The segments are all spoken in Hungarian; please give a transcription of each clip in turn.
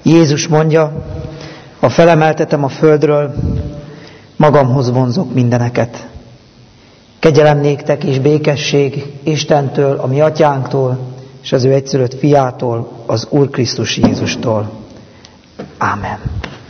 Jézus mondja, ha felemeltetem a földről, magamhoz vonzok mindeneket. Kegyelem néktek és békesség Istentől, a mi atyánktól, és az ő egyszülött fiától, az Úr Krisztus Jézustól. Ámen.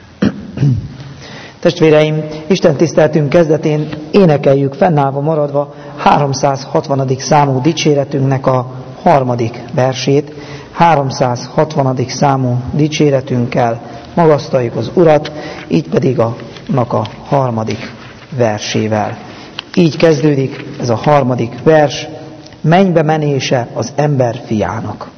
Testvéreim, Isten tiszteltünk kezdetén énekeljük fennállva maradva 360. számú dicséretünknek a 3. versét. 360. számú dicséretünkkel magasztaljuk az Urat, így pedig annak a 3. versével. Így kezdődik ez a 3. vers, mennybe menése az ember fiának.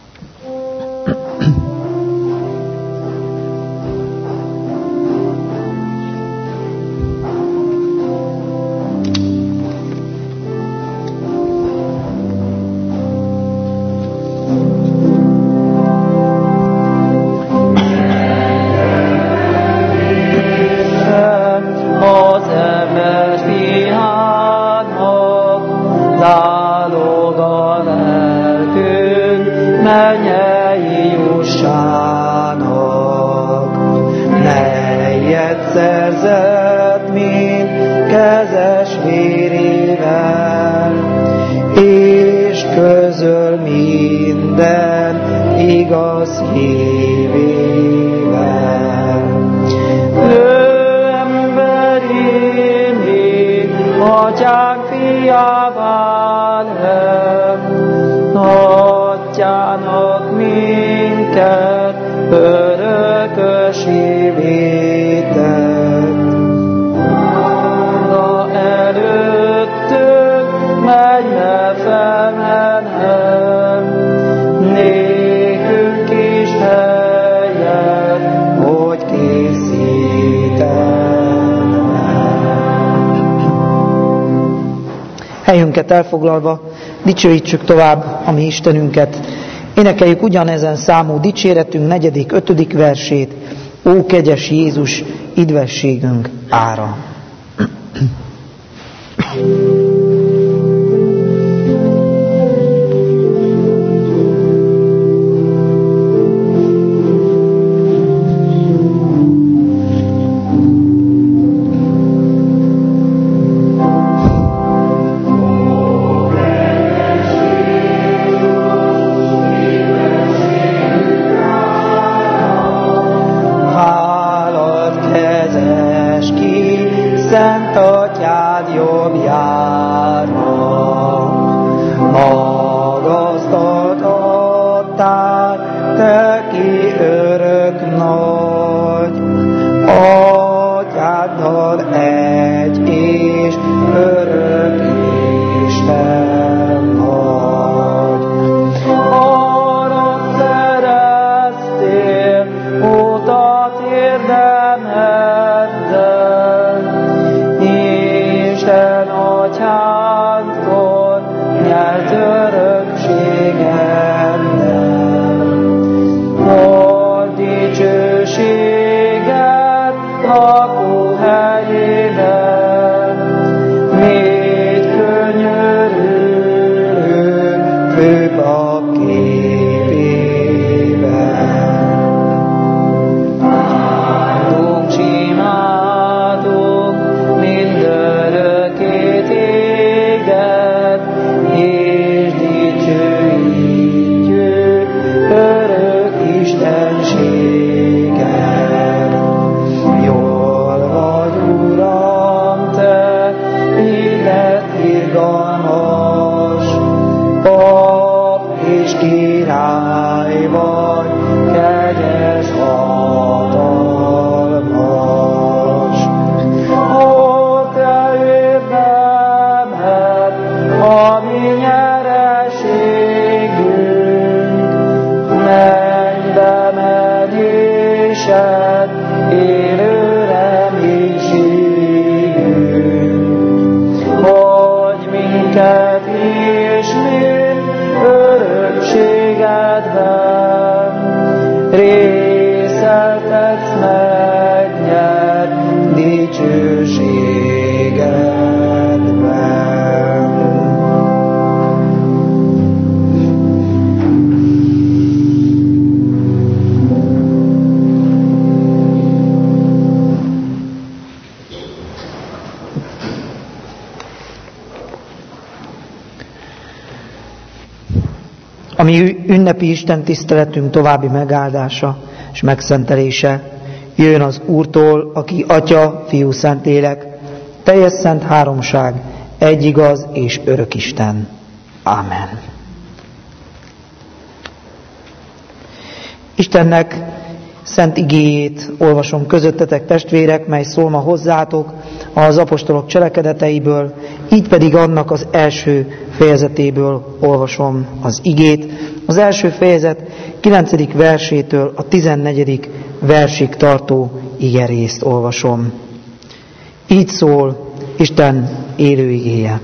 Helyünket elfoglalva, dicsőítsük tovább a mi Istenünket. Énekeljük ugyanezen számú dicséretünk 4., 5. versét. Ó, kegyes Jézus, idvességünk ára! Részeltetsz megnyert dicsőségedben. ünnepi Isten tiszteletünk további megáldása és megszentelése jön az Úrtól, aki Atya, Fiú, Szentlélek, teljes szent háromság, egy igaz és örök Isten. Ámen. Istennek szent igéjét olvasom közöttetek, testvérek, mely szól ma hozzátok az apostolok cselekedeteiből, így pedig annak az első fejezetéből olvasom az igét. Az első fejezet 9. versétől a 14. versig tartó igerészt olvasom. Így szól Isten élő igéje.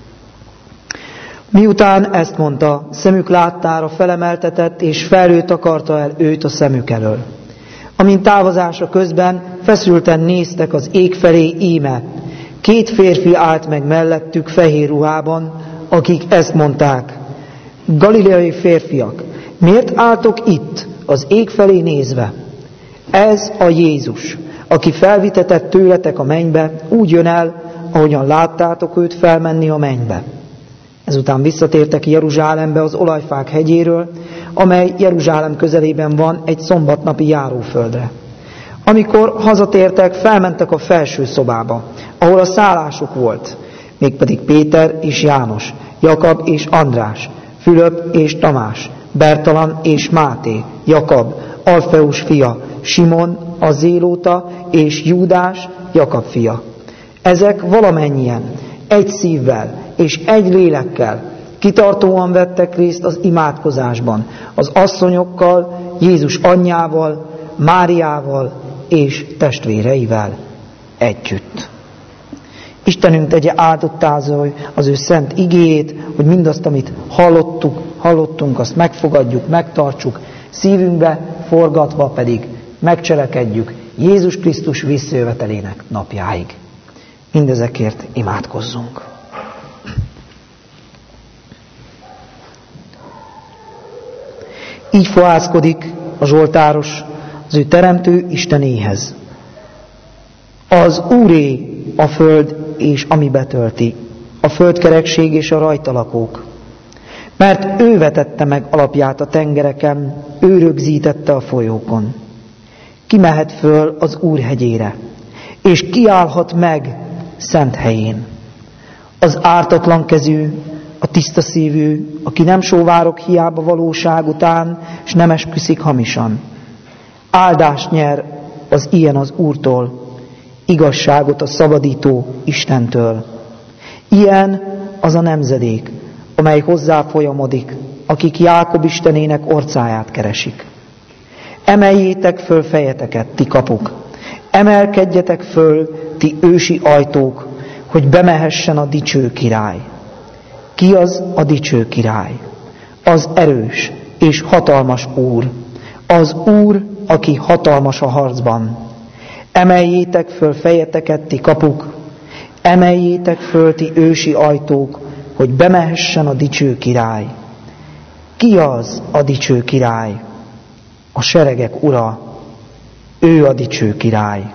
Miután ezt mondta, szemük láttára felemeltetett, és felül takarta el őt a szemük elől. Amint távozása közben feszülten néztek az ég felé, íme 2 férfi állt meg mellettük fehér ruhában, akik ezt mondták: Galileai férfiak, miért álltok itt az ég felé nézve? Ez a Jézus, aki felvitetett tőletek a mennybe, úgy jön el, ahogyan láttátok őt felmenni a mennybe. Ezután visszatértek Jeruzsálembe az Olajfák hegyéről, amely Jeruzsálem közelében van, egy szombatnapi járóföldre. Amikor hazatértek, felmentek a felső szobába, ahol a szállásuk volt, mégpedig Péter és János, Jakab és András, Fülöp és Tamás, Bertalan és Máté, Jakab, Alfeus fia, Simon, a Zélóta és Júdás, Jakab fia. Ezek valamennyien egy szívvel és egy lélekkel kitartóan vettek részt az imádkozásban, az asszonyokkal, Jézus anyjával, Máriával és testvéreivel együtt. Istenünk tegye áldottá az ő szent igéjét, hogy mindazt, amit hallottunk, azt megfogadjuk, megtartsuk, szívünkbe forgatva pedig megcselekedjük Jézus Krisztus visszajövetelének napjáig. Mindezekért imádkozzunk. Így fohászkodik a zsoltáros az ő teremtő Istenéhez. Az Úré a föld és ami betölti, a földkerekség és a rajta lakók. Mert ő vetette meg alapját a tengereken, ő rögzítette a folyókon. Ki mehet föl az Úr hegyére, és kiállhat meg szent helyén. Az ártatlan kezű, a tiszta szívű, aki nem sóvárog hiába valóság után, és nem esküszik hamisan. Áldást nyer az ilyen az Úrtól, igazságot a szabadító Istentől. Ilyen az a nemzedék, amely hozzá folyamodik, akik Jákob Istenének orcáját keresik. Emeljétek föl fejeteket, ti kapuk, emelkedjetek föl, ti ősi ajtók, hogy bemehessen a dicső király. Ki az a dicső király? Az erős és hatalmas Úr, az Úr, aki hatalmas a harcban. Emeljétek föl fejeteket, ti kapuk, emeljétek föl, ti ősi ajtók, hogy bemehessen a dicső király. Ki az a dicső király? A seregek ura, ő a dicső király.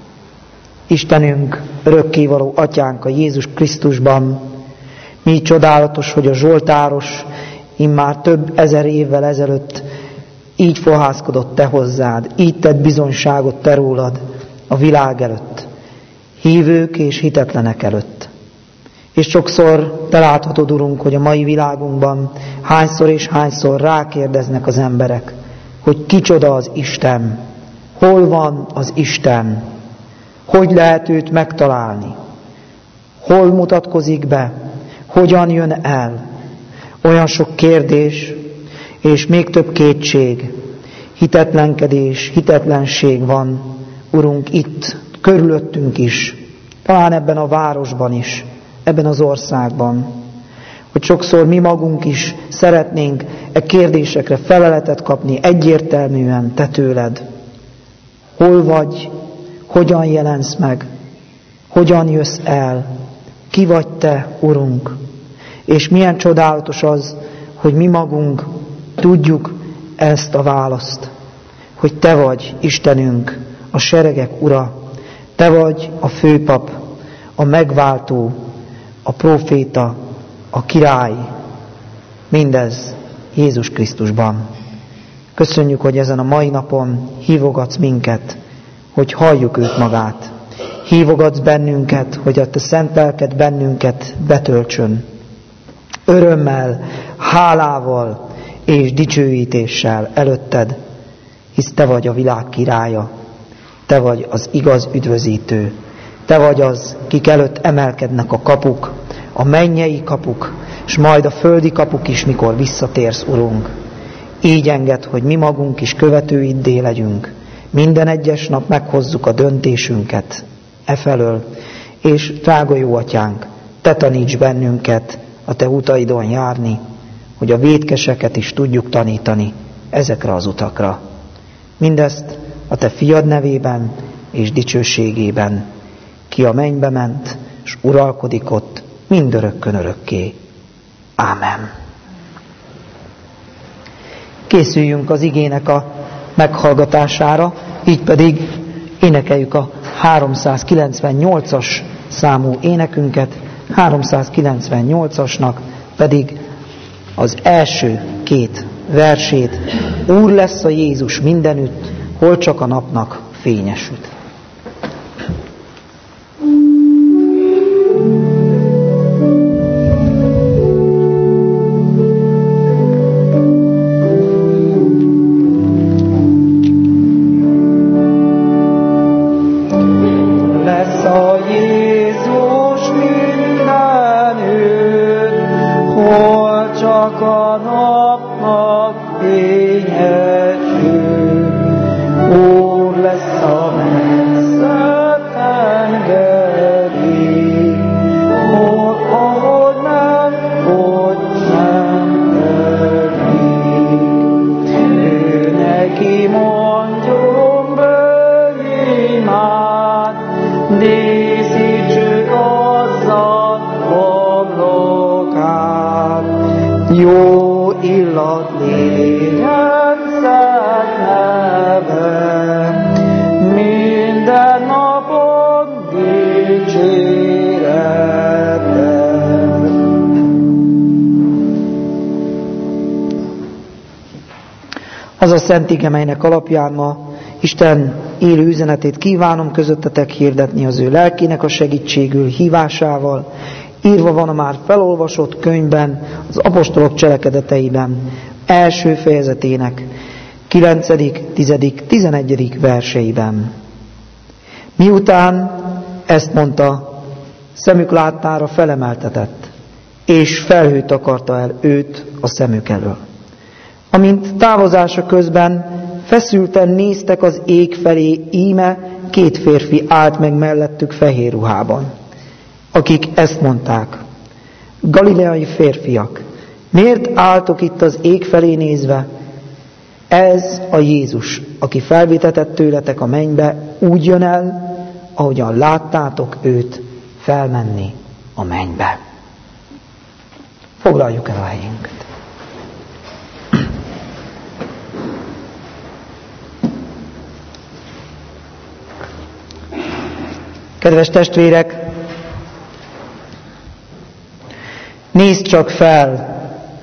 Istenünk, örökkévaló atyánk a Jézus Krisztusban, mi csodálatos, hogy a zsoltáros immár több ezer évvel ezelőtt így fohászkodott te hozzád, így tett bizonyságot te rólad a világ előtt, hívők és hitetlenek előtt. És sokszor te láthatod, Urunk, hogy a mai világunkban hányszor és hányszor rákérdeznek az emberek, hogy kicsoda az Isten, hol van az Isten, hogy lehet őt megtalálni, hol mutatkozik be, hogyan jön el. Olyan sok kérdés, és még több kétség, hitetlenkedés, hitetlenség van, Urunk, itt, körülöttünk is, talán ebben a városban is, ebben az országban, hogy sokszor mi magunk is szeretnénk e kérdésekre feleletet kapni egyértelműen te tőled. Hol vagy, hogyan jelensz meg, hogyan jössz el, ki vagy te, Urunk, és milyen csodálatos az, hogy mi magunk tudjuk ezt a választ, hogy te vagy Istenünk, a seregek ura, te vagy a főpap, a megváltó, a próféta, a király. Mindez Jézus Krisztusban. Köszönjük, hogy ezen a mai napon hívogatsz minket, hogy halljuk őt magát. Hívogatsz bennünket, hogy a te szent lelked bennünket betöltsön. Örömmel, hálával és dicsőítéssel előtted, hisz te vagy a világ királya, te vagy az igaz üdvözítő, te vagy az, kik előtt emelkednek a kapuk, a mennyei kapuk, és majd a földi kapuk is, mikor visszatérsz, Urunk. Így engedd, hogy mi magunk is követőiddé legyünk. Minden egyes nap meghozzuk a döntésünket efelől, és drága jó atyánk, te taníts bennünket a te utaidon járni, hogy a vétkeseket is tudjuk tanítani ezekre az utakra. Mindezt a te fiad nevében és dicsőségében, ki a mennybe ment, és uralkodik ott mindörökkön örökké. Ámen. Készüljünk az igének a meghallgatására, így pedig énekeljük a 398-as számú énekünket, 398-asnak pedig az első két versét. Úr lesz a Jézus mindenütt, hol csak a napnak fénye süt. Jó illat légyen szent neve, minden napon dicséretben. Az a szent ige, melynek alapján ma Isten élő üzenetét kívánom közöttetek hirdetni az ő lelkének a segítségül, hívásával. Írva van a már felolvasott könyvben, az apostolok cselekedeteiben, első fejezetének 9., 10., 11. verseiben. Miután ezt mondta, szemük láttára felemeltetett, és felhőt akarta el őt a szemük elől. Amint távozása közben feszülten néztek az ég felé, íme két férfi állt meg mellettük fehér ruhában, akik ezt mondták: Galileai férfiak, miért álltok itt az ég felé nézve? Ez a Jézus, aki felvitetett tőletek a mennybe, úgy jön el, ahogyan láttátok őt felmenni a mennybe. Foglaljuk el a helyünket. Kedves testvérek, nézd csak fel,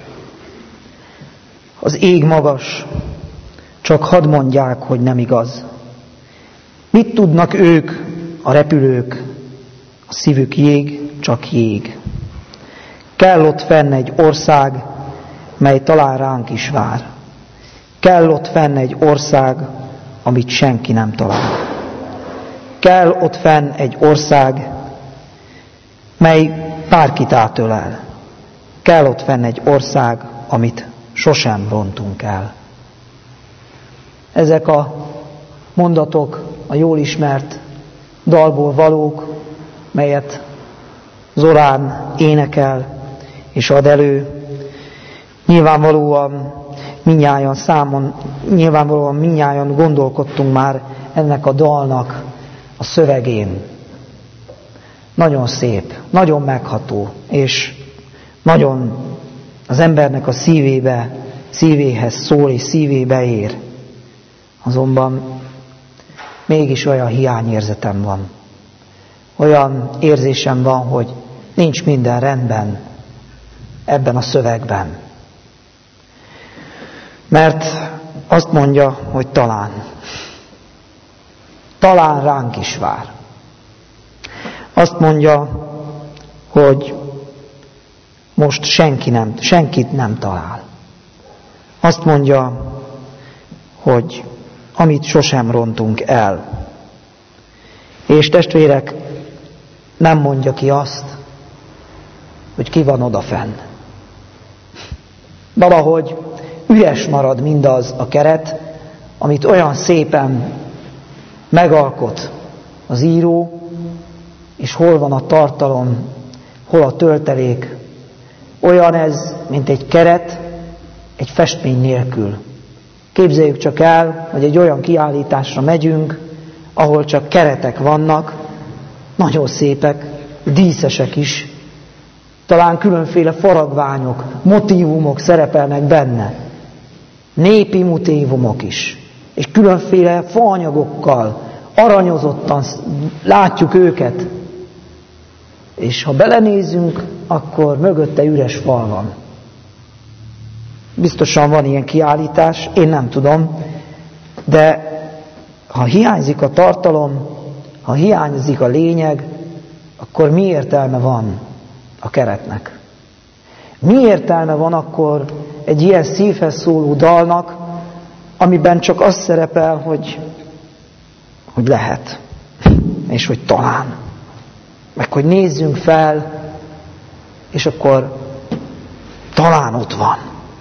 az ég magas, csak hadd mondják, hogy nem igaz. Mit tudnak ők, a repülők, a szívük jég, csak jég. Kell ott fenn egy ország, mely talán ránk is vár. Kell ott fenn egy ország, amit senki nem talál. Kell ott fenn egy ország, mely bárkit átölel. Kell ott fenn egy ország, amit sosem rontunk el. Ezek a mondatok a jól ismert dalból valók, melyet Zorán énekel és ad elő. Nyilvánvalóan mindnyájan gondolkodtunk már ennek a dalnak a szövegén. Nagyon szép, nagyon megható, és nagyon az embernek a szívéhez szól és szívébe ér. Azonban mégis olyan hiányérzetem van. Olyan érzésem van, hogy nincs minden rendben ebben a szövegben. Mert azt mondja, hogy talán ránk is vár. Azt mondja, hogy most senkit nem talál. Azt mondja, hogy amit sosem rontunk el. És testvérek, nem mondja ki azt, hogy ki van odafenn. Valahogy üres marad mindaz a keret, amit olyan szépen megalkot az író, és hol van a tartalom, hol a töltelék. Olyan ez, mint egy keret, egy festmény nélkül. Képzeljük csak el, hogy egy olyan kiállításra megyünk, ahol csak keretek vannak, nagyon szépek, díszesek is, talán különféle faragványok, motívumok szerepelnek benne. Népi motívumok is. És különféle faanyagokkal, aranyozottan látjuk őket. És ha belenézünk, akkor mögötte üres fal van. Biztosan van ilyen kiállítás, én nem tudom, de ha hiányzik a tartalom, ha hiányzik a lényeg, akkor mi értelme van a keretnek? Mi értelme van akkor egy ilyen szívhez szóló dalnak, amiben csak az szerepel, hogy lehet, és hogy talán, meg hogy nézzünk fel, és akkor talán ott van.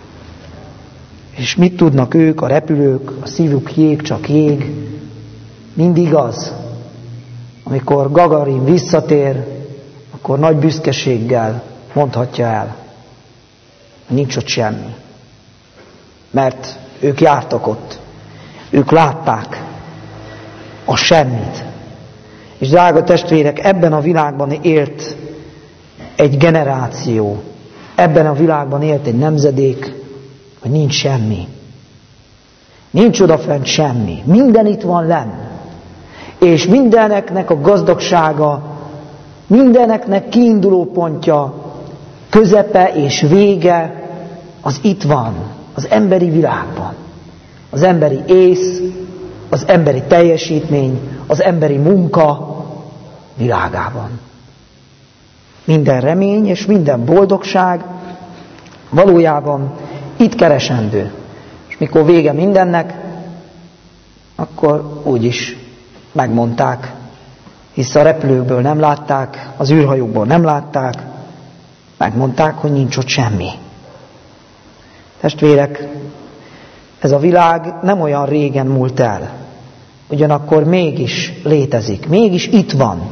És mit tudnak ők, a repülők, a szívük jég, csak jég, mindig az, amikor Gagarin visszatér, akkor nagy büszkeséggel mondhatja el, hogy nincs ott semmi. Mert ők jártak ott, ők látták a semmit. És drága testvérek, ebben a világban élt egy generáció, ebben a világban élt egy nemzedék, hogy nincs semmi. Nincs odafent semmi. Minden itt van lenn. És mindeneknek a gazdagsága, mindeneknek kiinduló pontja, közepe és vége, az itt van, az emberi világban. Az emberi ész, az emberi teljesítmény, az emberi munka világában. Minden remény és minden boldogság valójában itt keresendő. És mikor vége mindennek, akkor úgyis megmondták, hisz a repülőkből nem látták, az űrhajókból nem látták, megmondták, hogy nincs ott semmi. Testvérek, ez a világ nem olyan régen múlt el, ugyanakkor mégis létezik, mégis itt van.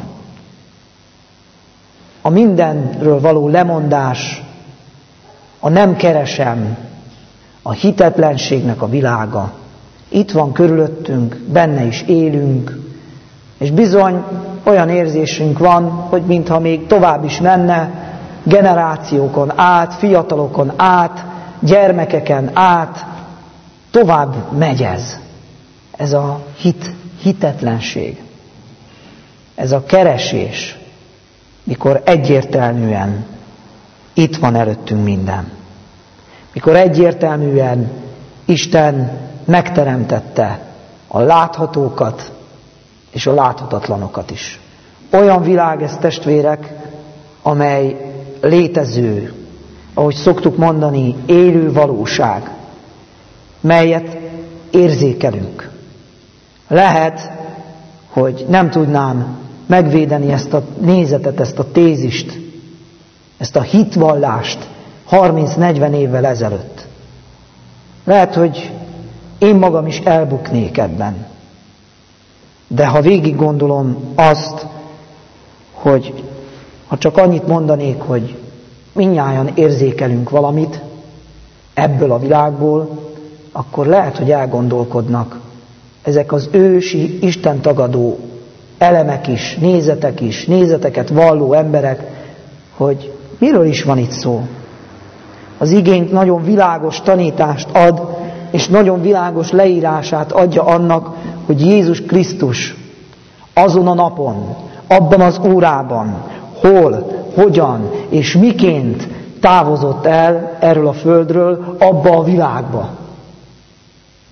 A mindenről való lemondás, a nem keresem, a hitetlenségnek a világa. Itt van körülöttünk, benne is élünk, és bizony olyan érzésünk van, hogy mintha még tovább is menne, generációkon át, fiatalokon át, gyermekeken át, tovább megy ez. Ez a hitetlenség. Ez a keresés, mikor egyértelműen itt van előttünk minden. Mikor egyértelműen Isten megteremtette a láthatókat és a láthatatlanokat is. Olyan világ ez, testvérek, amely létező, ahogy szoktuk mondani, élő valóság, melyet érzékelünk. Lehet, hogy nem tudnám megvédeni ezt a nézetet, ezt a tézist, ezt a hitvallást 30-40 évvel ezelőtt. Lehet, hogy én magam is elbuknék ebben. De ha végig gondolom azt, hogy ha csak annyit mondanék, hogy mindnyájan érzékelünk valamit ebből a világból, akkor lehet, hogy elgondolkodnak ezek az ősi, istentagadó elemek is, nézeteket valló emberek, hogy miről is van itt szó. Az igény nagyon világos tanítást ad, és nagyon világos leírását adja annak, hogy Jézus Krisztus azon a napon, abban az órában, hol, hogyan és miként távozott el erről a földről abba a világba.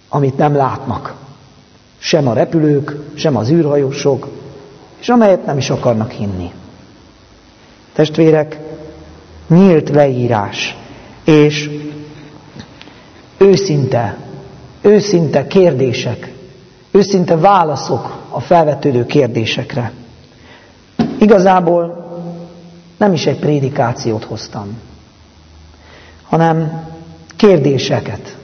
amit nem látnak. Sem a repülők, sem az űrhajósok, és amelyet nem is akarnak hinni. Testvérek, nyílt leírás, és őszinte kérdések, őszinte válaszok a felvetődő kérdésekre. Igazából nem is egy prédikációt hoztam, hanem kérdéseket.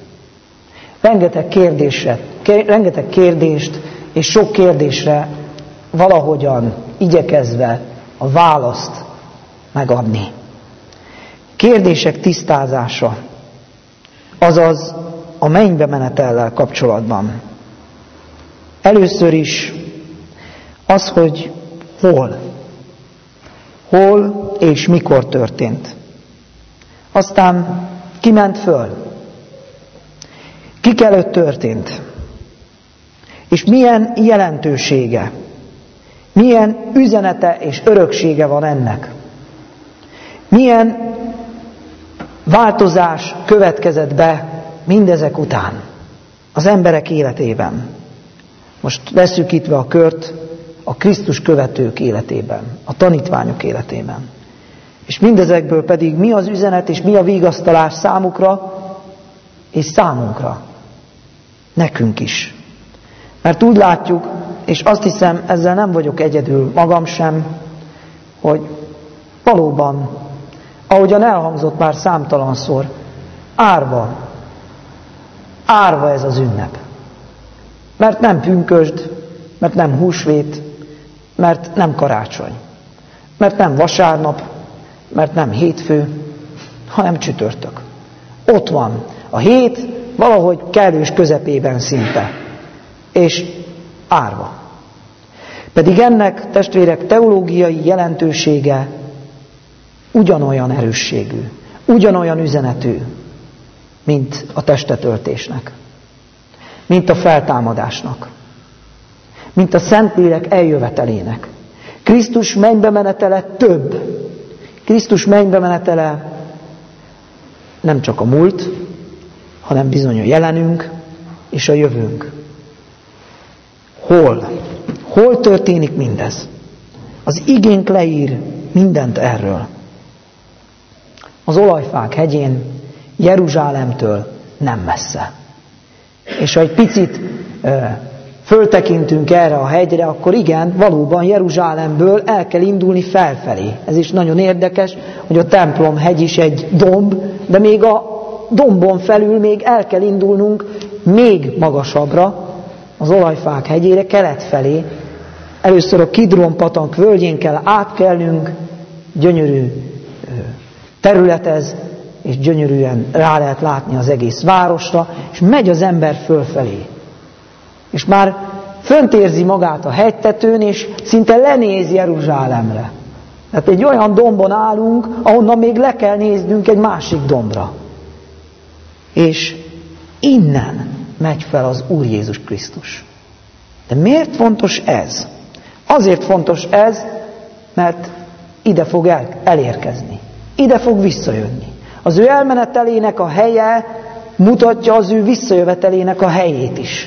Rengeteg kérdést és sok kérdésre valahogyan igyekezve a választ megadni. Kérdések tisztázása, azaz a mennybe menetellel kapcsolatban. Először is az, hogy hol és mikor történt. Aztán ki ment föl, kik előtt történt, és milyen jelentősége, milyen üzenete és öröksége van ennek. Milyen változás következett be mindezek után az emberek életében. Most leszűkítve a kört a Krisztus követők életében, a tanítványok életében. És mindezekből pedig mi az üzenet és mi a vigasztalás számukra és számunkra. Nekünk is. Mert úgy látjuk, és azt hiszem, ezzel nem vagyok egyedül, magam sem, hogy valóban, ahogyan elhangzott már számtalanszor, árva ez az ünnep. Mert nem pünkösd, mert nem húsvét, mert nem karácsony, mert nem vasárnap, mert nem hétfő, hanem csütörtök. Ott van a hét, valahogy kellős közepében szinte, és árva. Pedig ennek, testvérek, teológiai jelentősége ugyanolyan erősségű, ugyanolyan üzenetű, mint a testetöltésnek, mint a feltámadásnak, mint a Szentlélek eljövetelének. Krisztus mennybe menetele több. Krisztus mennybe menetele nem csak a múlt, hanem bizony a jelenünk és a jövőnk. Hol történik mindez? Az igénk leír mindent erről. Az Olajfák hegyén, Jeruzsálemtől nem messze. És ha egy picit föltekintünk erre a hegyre, akkor igen, valóban Jeruzsálemből el kell indulni felfelé. Ez is nagyon érdekes, hogy a templom hegy is egy domb, de még a dombon felül még el kell indulnunk még magasabbra, az Olajfák hegyére, kelet felé. Először a Kidron patank völgyén kell átkelnünk, gyönyörű terület ez, és gyönyörűen rá lehet látni az egész városra, és megy az ember fölfelé. És már fönt érzi magát a hegytetőn, és szinte lenéz Jeruzsálemre. Tehát egy olyan dombon állunk, ahonnan még le kell néznünk egy másik dombra. És innen megy fel az Úr Jézus Krisztus. De miért fontos ez? Azért fontos ez, mert ide fog elérkezni. Ide fog visszajönni. Az ő elmenetelének a helye mutatja az ő visszajövetelének a helyét is.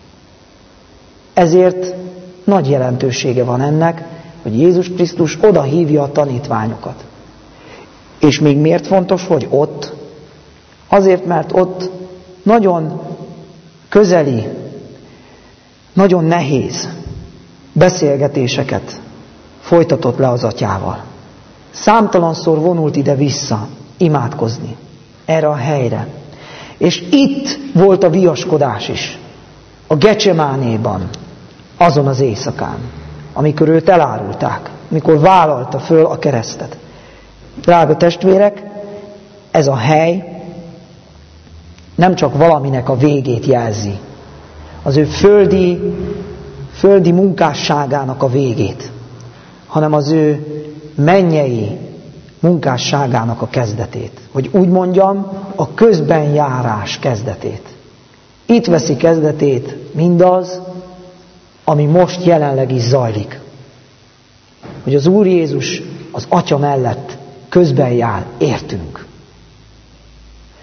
Ezért nagy jelentősége van ennek, hogy Jézus Krisztus oda hívja a tanítványokat. És még miért fontos, hogy ott? Azért, mert ott nagyon közeli, nagyon nehéz beszélgetéseket folytatott le az atyával. Számtalanszor vonult ide-vissza imádkozni erre a helyre. És itt volt a viaskodás is, a Gecsemánéban, azon az éjszakán, amikor őt elárulták, amikor vállalta föl a keresztet. Drága testvérek, ez a hely nem csak valaminek a végét jelzi, az ő földi munkásságának a végét, hanem az ő mennyei munkásságának a kezdetét. Hogy úgy mondjam, a közbenjárás kezdetét. Itt veszi kezdetét mindaz, ami most jelenleg is zajlik. Hogy az Úr Jézus az Atya mellett közben jár, értünk.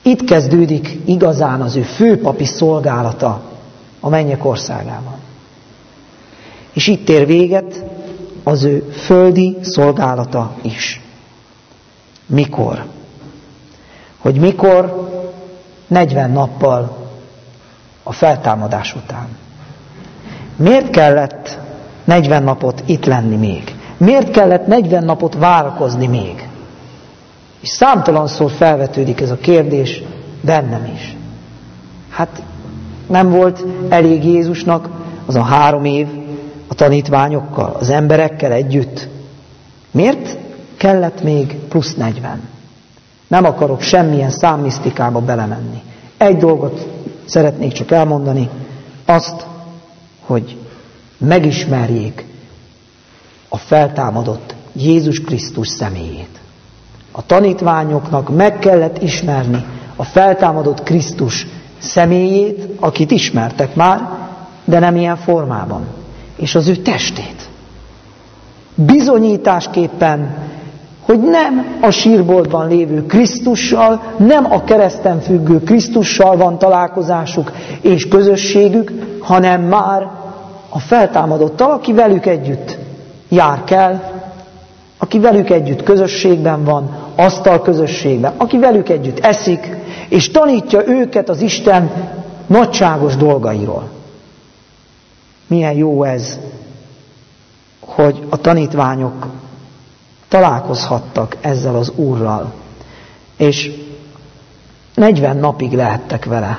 Itt kezdődik igazán az ő főpapi szolgálata a mennyek országában. És itt ér véget az ő földi szolgálata is. Mikor? Hogy mikor? 40 nappal a feltámadás után. Miért kellett 40 napot itt lenni még? Miért kellett 40 napot várakozni még? És számtalanszor felvetődik ez a kérdés bennem is. Hát nem volt elég Jézusnak az a 3 év a tanítványokkal, az emberekkel együtt? Miért kellett még plusz 40? Nem akarok semmilyen számmisztikába belemenni. Egy dolgot szeretnék csak elmondani, azt, hogy megismerjék a feltámadott Jézus Krisztus személyét. A tanítványoknak meg kellett ismerni a feltámadott Krisztus személyét, akit ismertek már, de nem ilyen formában. És az ő testét. Bizonyításképpen, hogy nem a sírboltban lévő Krisztussal, nem a kereszten függő Krisztussal van találkozásuk és közösségük, hanem már a feltámadottal, aki velük együtt jár kell, aki velük együtt közösségben van, asztal közösségben, aki velük együtt eszik, és tanítja őket az Isten nagyságos dolgairól. Milyen jó ez, hogy a tanítványok találkozhattak ezzel az Úrral, és 40 napig lehettek vele.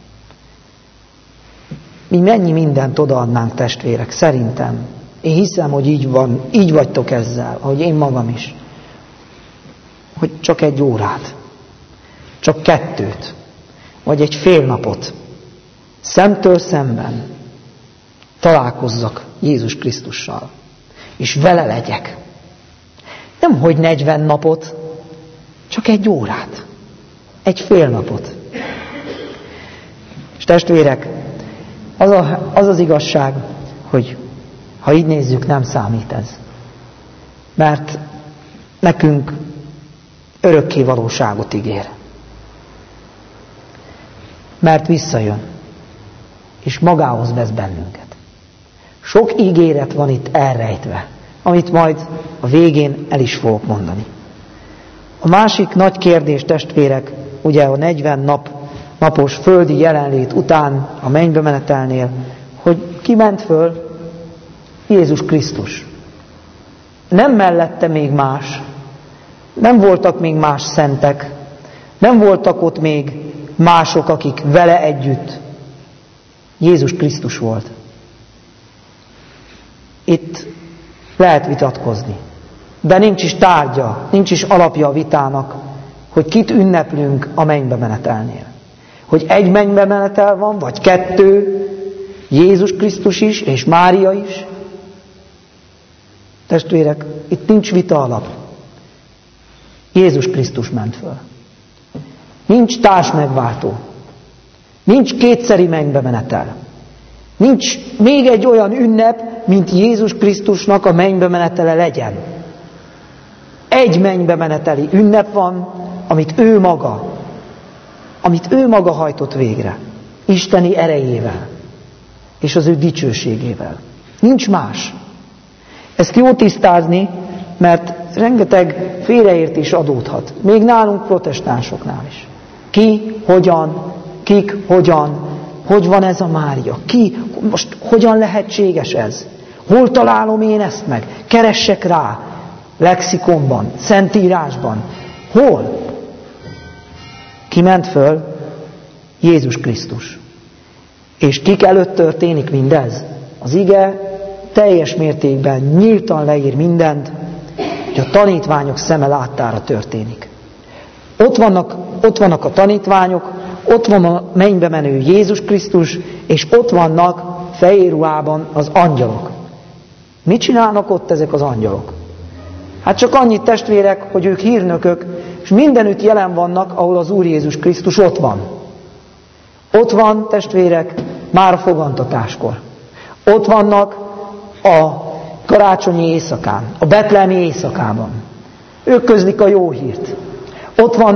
Mi mennyi mindent odaadnánk, testvérek, szerintem. Én hiszem, hogy így van, így vagytok ezzel, ahogy én magam is. Hogy csak 1 órát, csak 2, vagy egy fél napot szemtől szemben találkozzak Jézus Krisztussal, és vele legyek. Nem hogy 40 napot, csak 1 órát, egy fél napot. És testvérek, az az igazság, hogy ha így nézzük, nem számít ez. Mert nekünk örökké valóságot ígér. Mert visszajön, és magához vesz bennünket. Sok ígéret van itt elrejtve, amit majd a végén el is fogok mondani. A másik nagy kérdés, testvérek, ugye a 40 napos földi jelenlét után a mennybe menetelnél, hogy ki ment föl? Jézus Krisztus. Nem mellette még más, nem voltak még más szentek, nem voltak ott még mások, akik vele együtt. Jézus Krisztus volt. Itt lehet vitatkozni, de nincs is tárgya, nincs is alapja a vitának, hogy kit ünneplünk a mennybe menetelnél. Hogy 1 mennybe menetel van, vagy 2, Jézus Krisztus is, és Mária is. Testvérek, itt nincs vita alap. Jézus Krisztus ment föl. Nincs társ megváltó. Nincs kétszeri mennybe menetel. Nincs még egy olyan ünnep, mint Jézus Krisztusnak a mennybe menetele legyen. 1 mennybe meneteli ünnep van, amit ő maga hajtott végre. Isteni erejével. És az ő dicsőségével. Nincs más. Ezt jó tisztázni, mert rengeteg félreértés adódhat. Még nálunk protestánsoknál is. Ki, hogyan, kik, hogyan, hogy van ez a Mária? Ki, most hogyan lehetséges ez? Hol találom én ezt meg? Keressek rá lexikonban, Szentírásban. Hol? Ki ment föl? Jézus Krisztus. És kik előtt történik mindez? Az ige teljes mértékben nyíltan leír mindent, hogy a tanítványok szeme láttára történik. Ott vannak a tanítványok, ott van a mennybe menő Jézus Krisztus, és ott vannak fehér ruhában az angyalok. Mit csinálnak ott ezek az angyalok? Hát csak annyit, testvérek, hogy ők hírnökök, és mindenütt jelen vannak, ahol az Úr Jézus Krisztus ott van. Ott van, testvérek, már a fogantatáskor. Ott vannak a karácsonyi éjszakán, a betlehemi éjszakában. Ők közlik a jó hírt. Ott vannak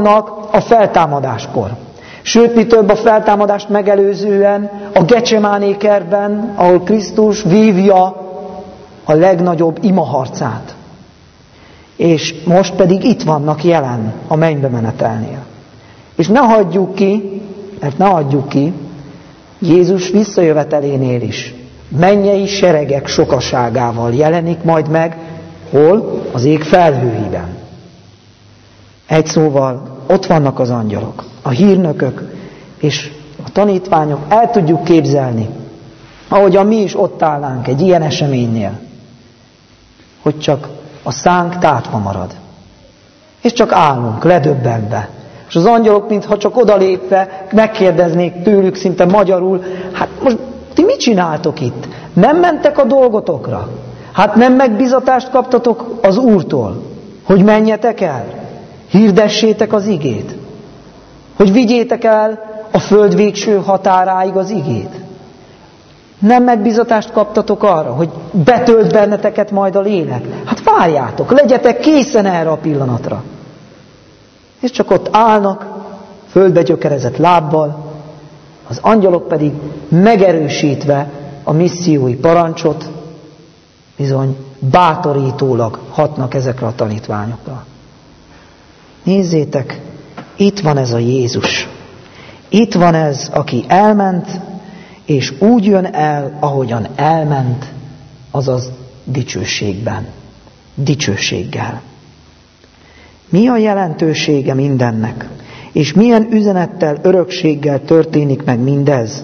a feltámadáskor. Sőt, mi több, a feltámadást megelőzően a Gecsemáné kertben, ahol Krisztus vívja a legnagyobb imaharcát. És most pedig itt vannak jelen a mennybe menetelnél. És ne hagyjuk ki, mert ne hagyjuk ki, Jézus visszajövetelénél is mennyei seregek sokaságával jelenik majd meg, hol? Az ég felhőiben. Egy szóval, ott vannak az angyalok, a hírnökök és a tanítványok, el tudjuk képzelni, ahogyan mi is ott állnánk egy ilyen eseménynél, hogy csak a szánk tátva marad. És csak állunk, ledöbbenve. És az angyalok, mintha csak odalépve megkérdeznék tőlük szinte magyarul, hát most ti mit csináltok itt? Nem mentek a dolgotokra? Hát nem megbizatást kaptatok az Úrtól, hogy menjetek el? Hirdessétek az igét? Hogy vigyétek el a föld végső határáig az igét? Nem megbizatást kaptatok arra, hogy betölt benneteket majd a lélek? Hát várjátok, legyetek készen erre a pillanatra. És csak ott állnak, földbe gyökerezett lábbal, az angyalok pedig megerősítve a missziói parancsot, bizony bátorítólag hatnak ezekre a tanítványokra. Nézzétek, itt van ez a Jézus. Itt van ez, aki elment, és úgy jön el, ahogyan elment, azaz dicsőségben, dicsőséggel. Mi a jelentősége mindennek? És milyen üzenettel, örökséggel történik meg mindez?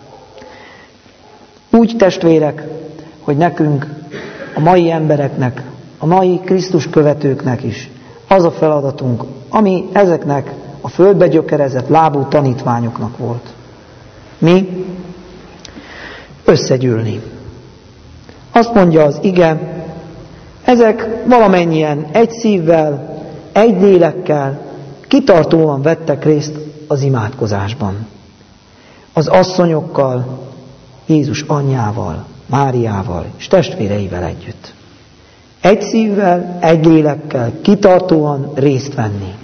Úgy, testvérek, hogy nekünk, a mai embereknek, a mai Krisztus követőknek is az a feladatunk, ami ezeknek a földbe gyökerezett lábú tanítványoknak volt. Mi? Összegyűlni. Azt mondja az ige, ezek valamennyien egy szívvel, egy lélekkel, kitartóan vettek részt az imádkozásban. Az asszonyokkal, Jézus anyjával, Máriával és testvéreivel együtt. Egy szívvel, egy lélekkel kitartóan részt venni.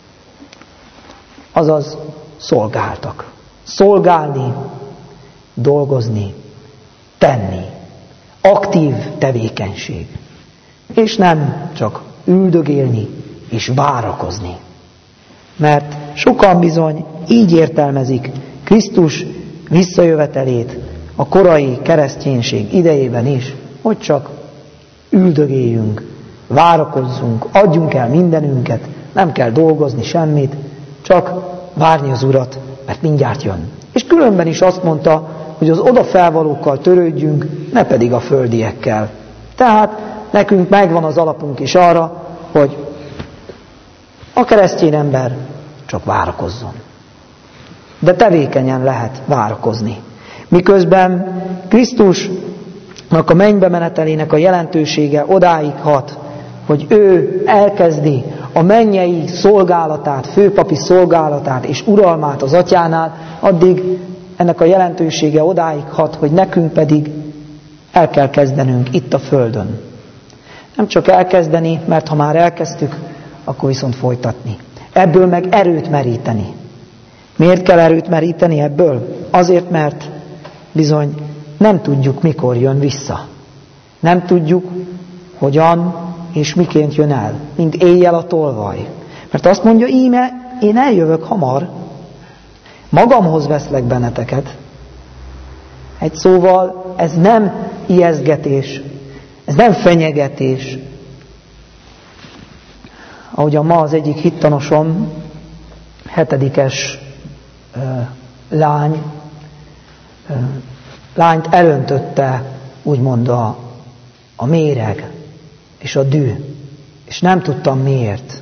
Azaz szolgáltak. Szolgálni, dolgozni, tenni. Aktív tevékenység. És nem csak üldögélni és várakozni. Mert sokan bizony így értelmezik Krisztus visszajövetelét a korai kereszténység idejében is, hogy csak üldögéljünk, várakozzunk, adjunk el mindenünket, nem kell dolgozni semmit, csak várni az Urat, mert mindjárt jön. És különben is azt mondta, hogy az odafelvalókkal törődjünk, ne pedig a földiekkel. Tehát nekünk megvan az alapunk is arra, hogy a keresztény ember csak várakozzon. De tevékenyen lehet várakozni. Miközben Krisztusnak a mennybe menetelének a jelentősége odáig hat, hogy ő elkezdi a mennyei szolgálatát, főpapi szolgálatát és uralmát az atyánál, addig ennek a jelentősége odáig hat, hogy nekünk pedig el kell kezdenünk itt a földön. Nem csak elkezdeni, mert ha már elkezdtük, akkor viszont folytatni. Ebből meg erőt meríteni. Miért kell erőt meríteni ebből? Azért, mert bizony nem tudjuk, mikor jön vissza. Nem tudjuk, hogyan és miként jön el, mint éjjel a tolvaj. Mert azt mondja, íme, én eljövök hamar, magamhoz veszlek benneteket. Egy szóval ez nem ijesztgetés, ez nem fenyegetés. Ahogyan ma az egyik hittanosom, 7-es lányt elöntötte úgymond a méreg és a dű, és nem tudtam miért.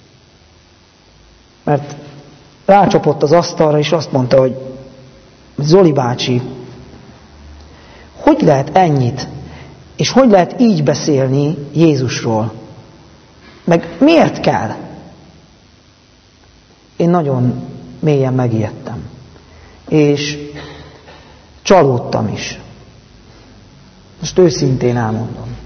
Mert rácsapott az asztalra, és azt mondta, hogy Zoli bácsi, hogy lehet ennyit, és hogy lehet így beszélni Jézusról? Meg miért kell? Én nagyon mélyen megijedtem. És csalódtam is. Most őszintén elmondom,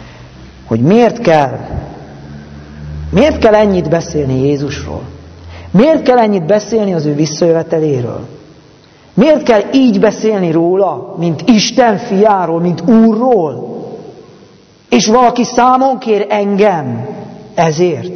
hogy miért kell ennyit beszélni Jézusról? Miért kell ennyit beszélni az ő visszajöveteléről? Miért kell így beszélni róla, mint Isten fiáról, mint Úrról? És valaki számon kér engem ezért?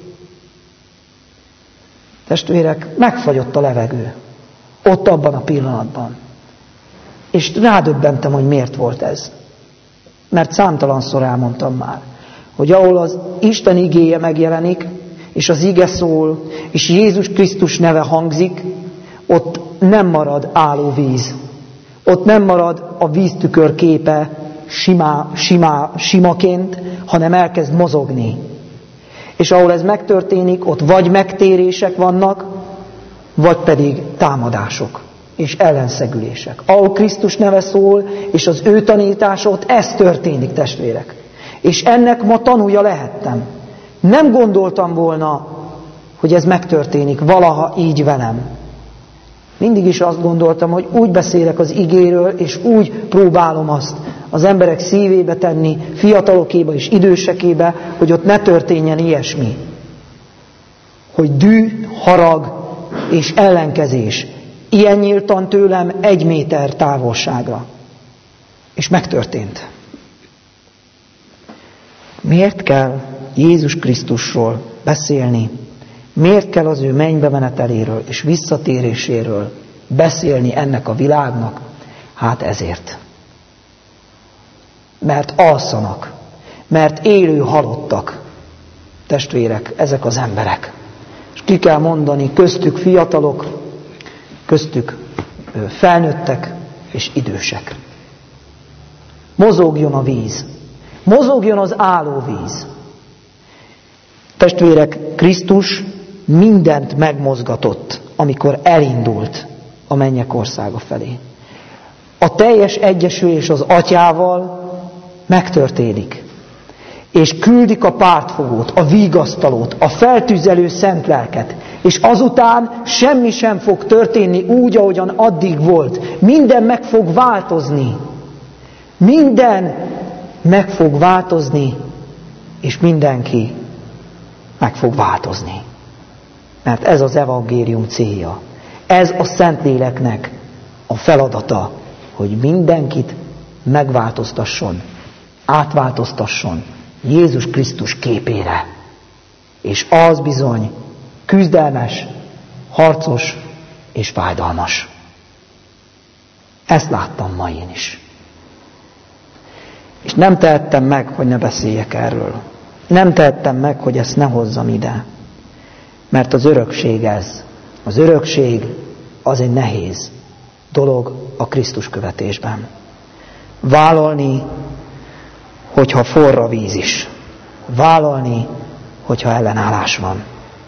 Testvérek, megfagyott a levegő. Ott abban a pillanatban. És rádöbbentem, hogy miért volt ez. Mert számtalanszor elmondtam már, hogy ahol az Isten igéje megjelenik, és az ige szól, és Jézus Krisztus neve hangzik, ott nem marad álló víz. Ott nem marad a víztükör képe simaként, hanem elkezd mozogni. És ahol ez megtörténik, ott vagy megtérések vannak, vagy pedig támadások és ellenszegülések. Ahol Krisztus neve szól, és az ő tanítása, ott ez történik, testvérek. És ennek ma tanúja lehettem. Nem gondoltam volna, hogy ez megtörténik valaha így velem. Mindig is azt gondoltam, hogy úgy beszélek az igéről, és úgy próbálom azt az emberek szívébe tenni, fiatalokébe és idősekébe, hogy ott ne történjen ilyesmi. Hogy dű, harag és ellenkezés. Ilyen nyíltan tőlem 1 méter távolságra. És megtörtént. Miért kell Jézus Krisztusról beszélni? Miért kell az ő mennybe meneteléről és visszatéréséről beszélni ennek a világnak? Hát ezért. Mert alszanak, mert élő halottak, testvérek, ezek az emberek. És ki kell mondani, köztük fiatalok, köztük felnőttek és idősek. Mozogjon a víz, mozogjon az álló víz. Testvérek, Krisztus mindent megmozgatott, amikor elindult a mennyek országa felé. A teljes egyesülés az Atyával megtörténik. És küldik a pártfogót, a vigasztalót, a feltüzelő szent lelket. És azután semmi sem fog történni úgy, ahogyan addig volt. Minden meg fog változni. Minden meg fog változni, és mindenki meg fog változni. Mert ez az evangélium célja. Ez a Szentléleknek a feladata, hogy mindenkit megváltoztasson, átváltoztasson Jézus Krisztus képére. És az bizony küzdelmes, harcos és fájdalmas. Ezt láttam ma én is. És nem tehettem meg, hogy ne beszéljek erről. Nem tehettem meg, hogy ezt ne hozzam ide. Mert az örökség ez. Az örökség az egy nehéz dolog a Krisztus követésben. Vállalni, hogyha forr a víz is. Vállalni, hogyha ellenállás van.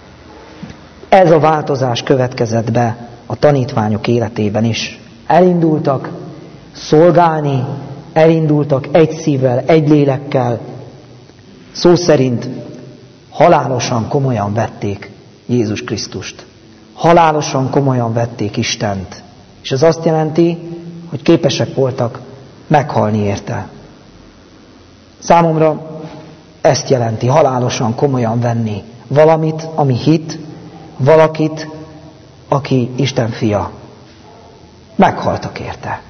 Ez a változás következett be a tanítványok életében is. Elindultak szolgálni, elindultak egy szívvel, egy lélekkel. Szó szerint halálosan komolyan vették Jézus Krisztust. Halálosan komolyan vették Istent. És ez azt jelenti, hogy képesek voltak meghalni érte. Számomra ezt jelenti, halálosan komolyan venni valamit, ami hit, valakit, aki Isten fia. Meghaltak érte.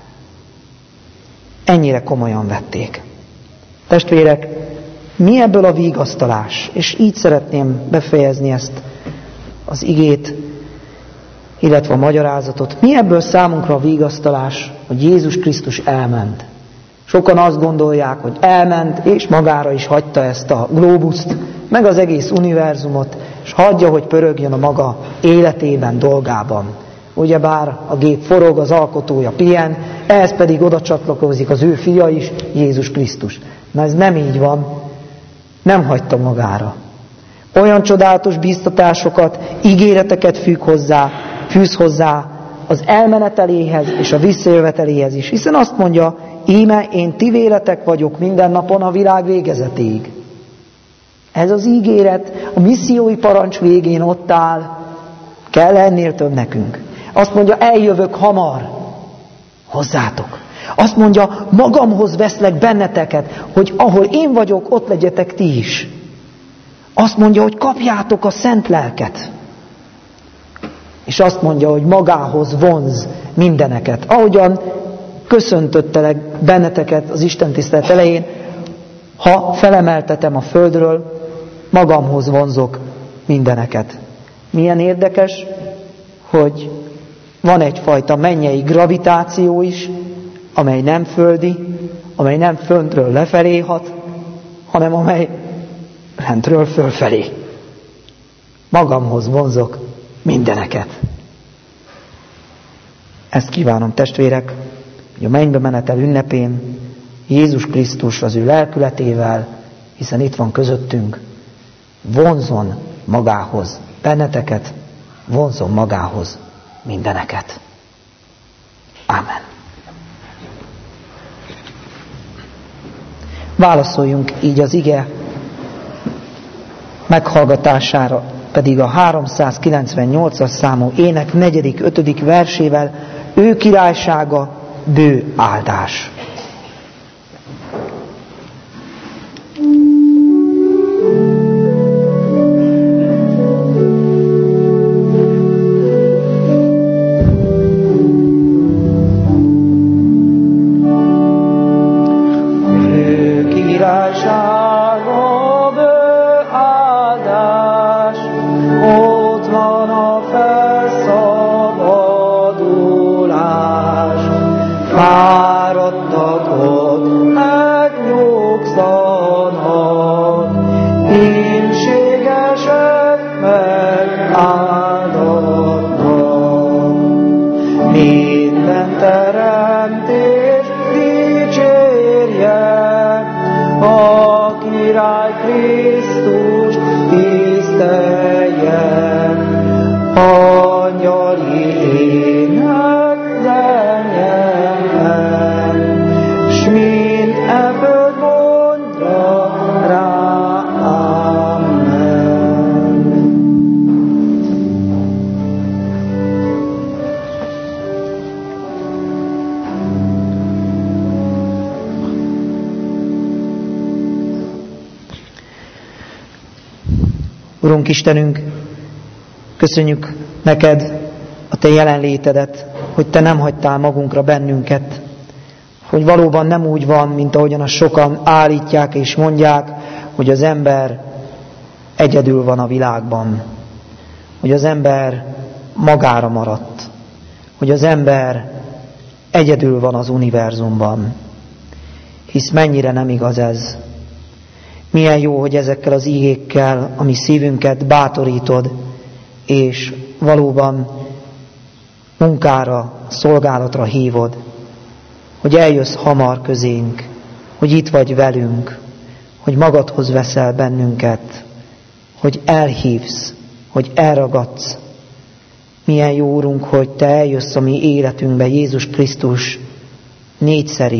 Ennyire komolyan vették. Testvérek, mi ebből a vigasztalás? És így szeretném befejezni ezt az igét, illetve a magyarázatot. Mi ebből számunkra a vigasztalás, hogy Jézus Krisztus elment? Sokan azt gondolják, hogy elment, és magára is hagyta ezt a glóbuszt, meg az egész univerzumot, és hagyja, hogy pörögjön a maga életében, dolgában. Ugyebár a gép forog, az alkotója pihen, ehhez pedig oda csatlakozik az ő fia is, Jézus Krisztus. Na ez nem így van, nem hagyta magára. Olyan csodálatos bíztatásokat, ígéreteket fűz hozzá az elmeneteléhez és a visszajöveteléhez is. Hiszen azt mondja, íme én ti véletek vagyok minden napon a világ végezetéig. Ez az ígéret a missziói parancs végén ott áll, kell ennél több nekünk. Azt mondja, eljövök hamar hozzátok. Azt mondja, magamhoz veszlek benneteket, hogy ahol én vagyok, ott legyetek ti is. Azt mondja, hogy kapjátok a szent lelket. És azt mondja, hogy magához vonz mindeneket. Ahogyan köszöntöttelek benneteket az Isten tisztelet elején, ha felemeltetem a földről, magamhoz vonzok mindeneket. Milyen érdekes, hogy van egyfajta mennyei gravitáció is, amely nem földi, amely nem föntről lefelé hat, hanem amely lentről fölfelé. Magamhoz vonzok mindeneket. Ezt kívánom, testvérek, hogy a mennybe menetel ünnepén Jézus Krisztus az ő lelkületével, hiszen itt van közöttünk, vonzon magához benneteket, vonzon magához mindeneket. Ámen. Válaszoljunk így az ige meghallgatására, pedig a 398-as számú ének 4., 5. versével, ő királysága bő áldás. Urunk Istenünk, köszönjük neked a te jelenlétedet, hogy te nem hagytál magunkra bennünket, hogy valóban nem úgy van, mint ahogyan azt sokan állítják és mondják, hogy az ember egyedül van a világban, hogy az ember magára maradt, hogy az ember egyedül van az univerzumban. Hisz mennyire nem igaz ez. Milyen jó, hogy ezekkel az igékkel a mi szívünket bátorítod, és valóban munkára, szolgálatra hívod, hogy eljössz hamar közénk, hogy itt vagy velünk, hogy magadhoz veszel bennünket, hogy elhívsz, hogy elragadsz. Milyen jó, Urunk, hogy te eljössz a mi életünkbe, Jézus Krisztus, négyszer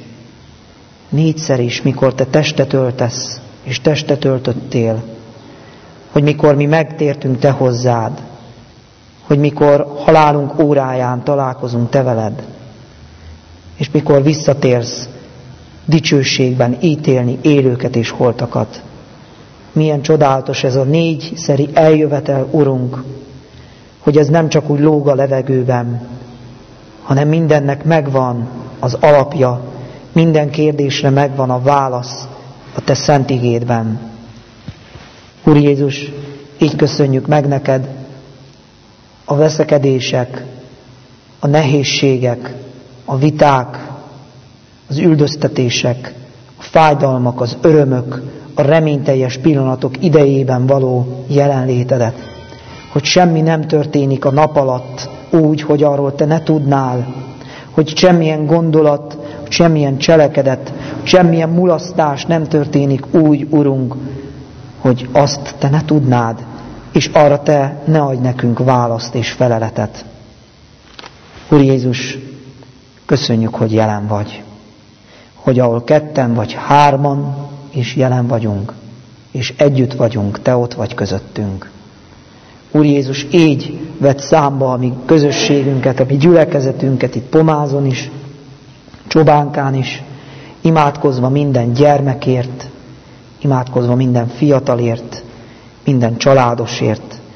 is, mikor te testet öltesz, és testet öltöttél, hogy mikor mi megtértünk te hozzád, hogy mikor halálunk óráján találkozunk te veled, és mikor visszatérsz dicsőségben ítélni élőket és holtakat. Milyen csodálatos ez a négyszeri eljövetel, Urunk, hogy ez nem csak úgy lóg a levegőben, hanem mindennek megvan az alapja, minden kérdésre megvan a válasz a te szent igédben. Úr Jézus, így köszönjük meg neked a veszekedések, a nehézségek, a viták, az üldöztetések, a fájdalmak, az örömök, a reményteljes pillanatok idejében való jelenlétedet, hogy semmi nem történik a nap alatt úgy, hogy arról te ne tudnál, hogy semmilyen gondolat, semmilyen cselekedet, semmilyen mulasztás nem történik úgy, Urunk, hogy azt te ne tudnád, és arra te ne adj nekünk választ és feleletet. Úr Jézus, köszönjük, hogy jelen vagy, hogy ahol ketten vagy hárman is jelen vagyunk, és együtt vagyunk, te ott vagy közöttünk. Úr Jézus, így vett számba a mi közösségünket, a mi gyülekezetünket itt Pomázon is, Csobánkán is, imádkozva minden gyermekért, imádkozva minden fiatalért, minden családosért,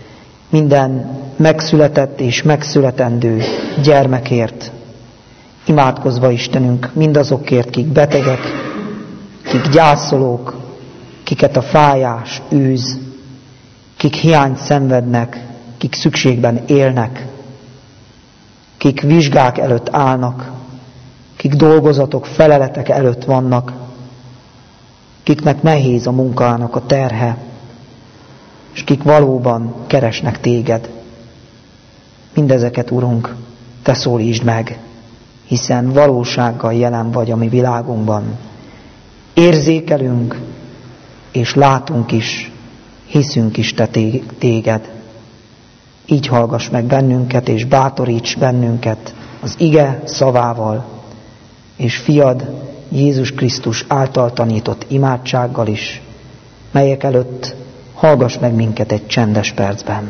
minden megszületett és megszületendő gyermekért, imádkozva Istenünk mindazokért, kik betegek, kik gyászolók, kiket a fájás űz, kik hiányt szenvednek, kik szükségben élnek, kik vizsgák előtt állnak, kik dolgozatok, feleletek előtt vannak, kiknek nehéz a munkának a terhe, és kik valóban keresnek téged. Mindezeket, Urunk, te szólítsd meg, hiszen valósággal jelen vagy a mi világunkban. Érzékelünk, és látunk is, hiszünk is te téged. Így hallgass meg bennünket, és bátoríts bennünket az ige szavával, és fiad Jézus Krisztus által tanított imádsággal is, melyek előtt hallgass meg minket egy csendes percben.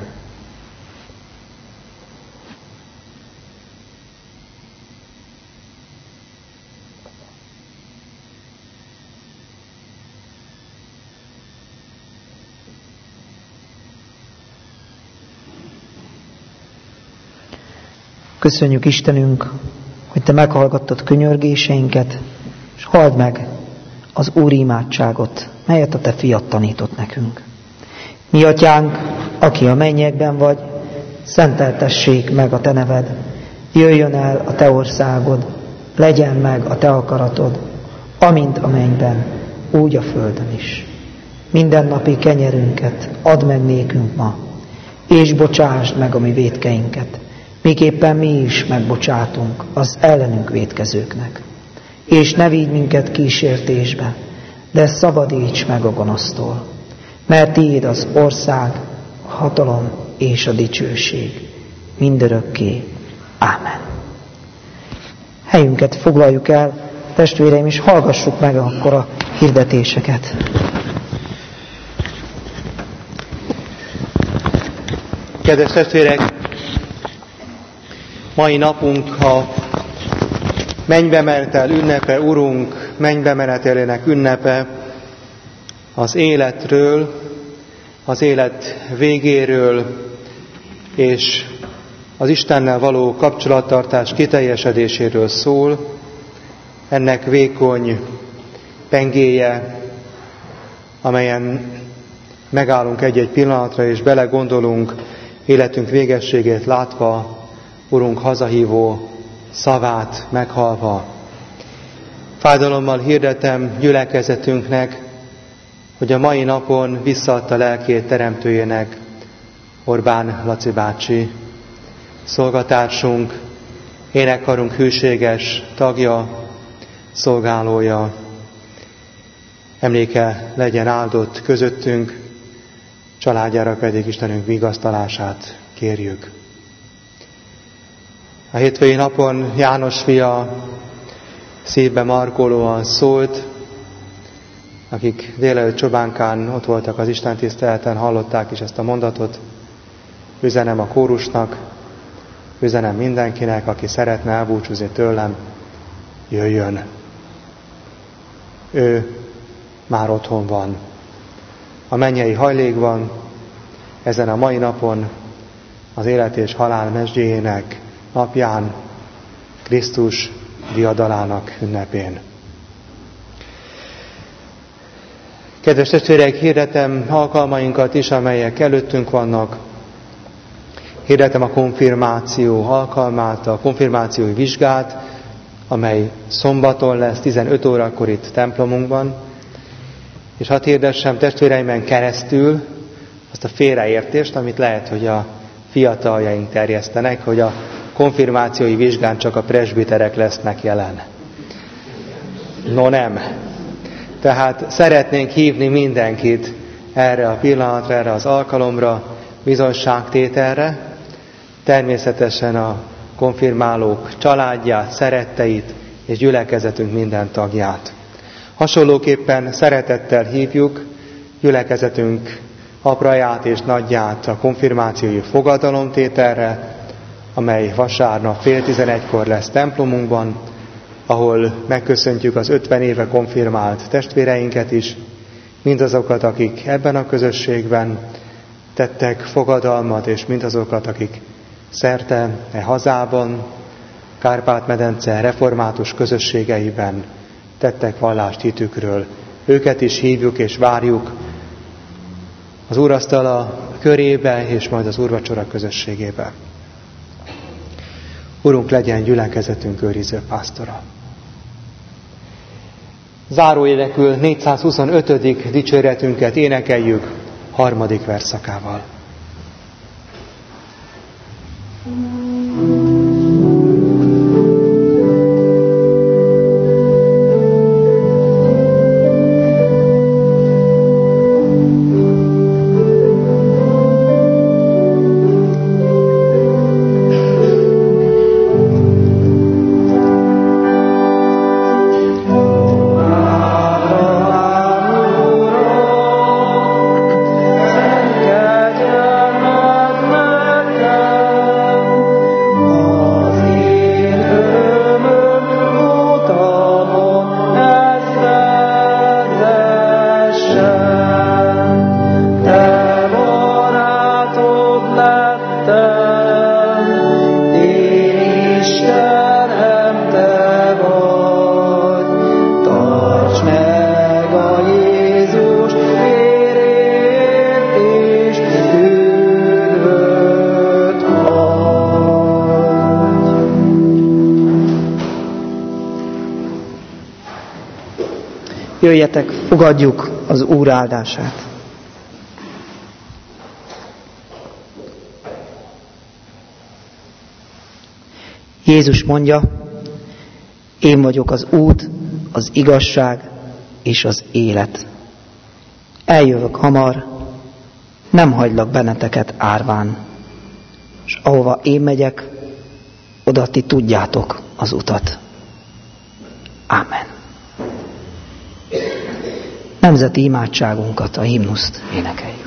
Köszönjük, Istenünk, hogy te meghallgattad könyörgéseinket, és halld meg az Úr imádságot, melyet a te fiad tanított nekünk. Mi atyánk, aki a mennyekben vagy, szenteltessék meg a te neved, jöjjön el a te országod, legyen meg a te akaratod, amint a mennyben, úgy a földön is. Mindennapi kenyerünket add meg nékünk ma, és bocsásd meg a mi vétkeinket, miképpen mi is megbocsátunk az ellenünk vétkezőknek. És ne vigy minket kísértésbe, de szabadíts meg a gonosztól, mert tiéd az ország, a hatalom és a dicsőség mindörökké. Ámen. Helyünket foglaljuk el, testvéreim, és hallgassuk meg akkor a hirdetéseket. Kedves testvérek, mai napunk a mennybe menetel ünnepe, Urunk mennybe menetelének ünnepe, az életről, az élet végéről és az Istennel való kapcsolattartás kiteljesedéséről szól. Ennek vékony pengéje, amelyen megállunk egy-egy pillanatra és belegondolunk, életünk végességét látva, Urunk hazahívó szavát meghallva. Fájdalommal hirdetem gyülekezetünknek, hogy a mai napon visszaadta lelkét teremtőjének Orbán Laci bácsi, szolgatársunk, énekkarunk hűséges tagja, szolgálója. Emléke legyen áldott közöttünk, családjára pedig Istenünk vigasztalását kérjük. A hétfői napon János fia szívbe markolóan szólt, akik délelőtt Csobánkán ott voltak az istentiszteleten, hallották is ezt a mondatot. Üzenem a kórusnak, üzenem mindenkinek, aki szeretne elbúcsúzni tőlem, jöjjön. Ő már otthon van. A mennyei hajlékban, ezen a mai napon, az élet és halál mesdjéjének napján, Krisztus diadalának ünnepén. Kedves testvérek, hirdetem alkalmainkat is, amelyek előttünk vannak. Hirdetem a konfirmáció alkalmát, a konfirmációi vizsgát, amely szombaton lesz 15 órakor itt templomunkban. És hadd hirdessem testvéreimen keresztül azt a félreértést, amit lehet, hogy a fiataljaink terjesztenek, hogy a konfirmációi vizsgán csak a presbiterek lesznek jelen. No nem. Tehát szeretnénk hívni mindenkit erre a pillanatra, erre az alkalomra, bizonyságtételre, természetesen a konfirmálók családját, szeretteit és gyülekezetünk minden tagját. Hasonlóképpen szeretettel hívjuk gyülekezetünk apraját és nagyját a konfirmációi fogadalomtételre, amely vasárnap 10:30-kor lesz templomunkban, ahol megköszöntjük az 50 éve konfirmált testvéreinket is, mindazokat, akik ebben a közösségben tettek fogadalmat, és mindazokat, akik szerte hazában, Kárpát-medence református közösségeiben tettek vallást hitükről. Őket is hívjuk és várjuk az úrasztala körébe, és majd az úrvacsora közösségébe. Urunk, legyen gyülekezetünk őriző pásztora. Záróénekül 425. dicséretünket énekeljük 3. versszakával. Jöjjetek, fogadjuk az Úr áldását. Jézus mondja, én vagyok az út, az igazság és az élet. Eljövök hamar, nem hagylak benneteket árván, és ahova én megyek, oda ti tudjátok az utat. Ámen. Nemzeti imádságunkat, a himnuszt énekeljük.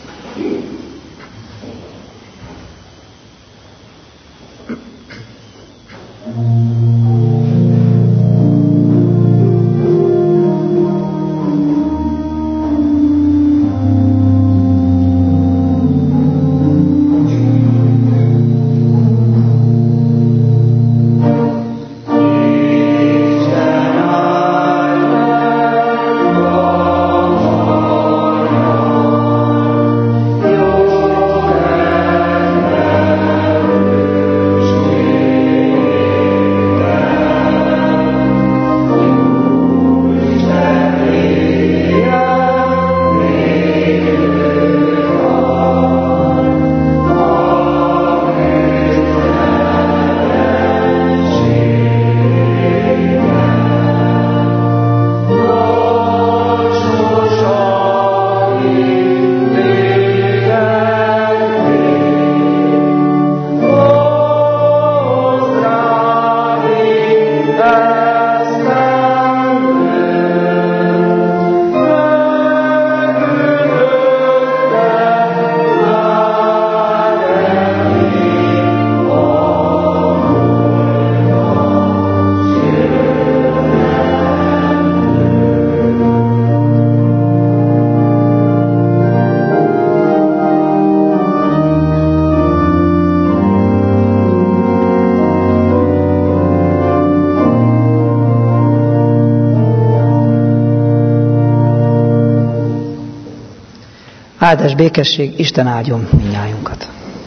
Áldás békesség, Isten áldjon mindnyájunkat.